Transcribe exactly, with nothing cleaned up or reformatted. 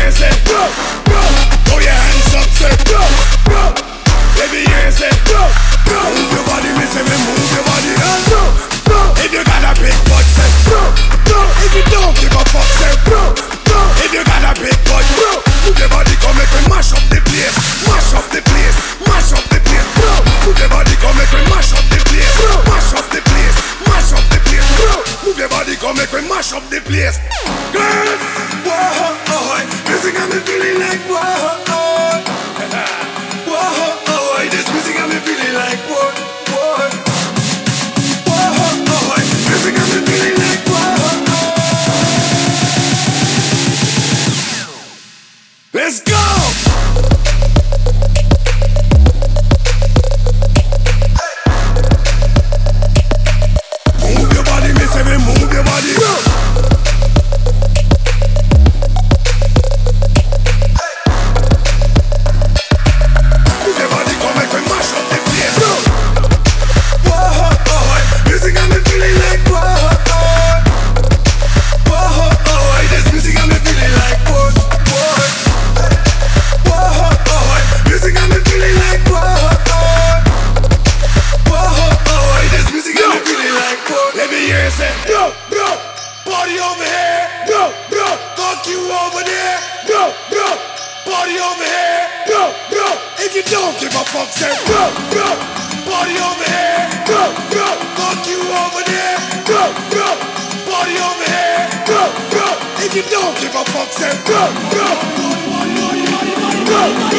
hear say, bro, bro. Throw your hands up, say, bro, bro. Let me hear say, bro, bro. Move your body, me say me move your body, uh, bro, bro. If you got a big butt, say, bro, bro. If you don't give a fuck, say, bro, bro. If you got a big butt, bro. Move your body, come make me mash up the place, mash up the place, mash up the place, bro. Move your body, come make me mash up the place, bro. Mash up the place, mash up the place, bro. Move your body, come make me mash up the place. Girls, whoa, oh, music got me feeling like whoa, oh, whoa, oh, this music got me feeling like whoa, whoa, whoa, oh, music got me feeling like whoa, oh. Let's go. Move your body, me say me move your body. Move your body, come make me mash up the place. Whoa, oh, music got me feeling like whoa, oh, whoa, oh, this music got me feeling like whoa, whoa, whoa, oh, music got me feeling like whoa, oh, whoa, oh, this music got me feeling like whoa. Let me hear you say, bro, bro, party over here, bro, bro, fuck you over there, bro, bro, party over here, bro, bro. If you don't give a fuck, say, bro, bro, party over here, bro, bro, fuck you over there, bro, bro, party over here, bro, bro. If you don't give a fuck, say, bro, bro, bro, bro.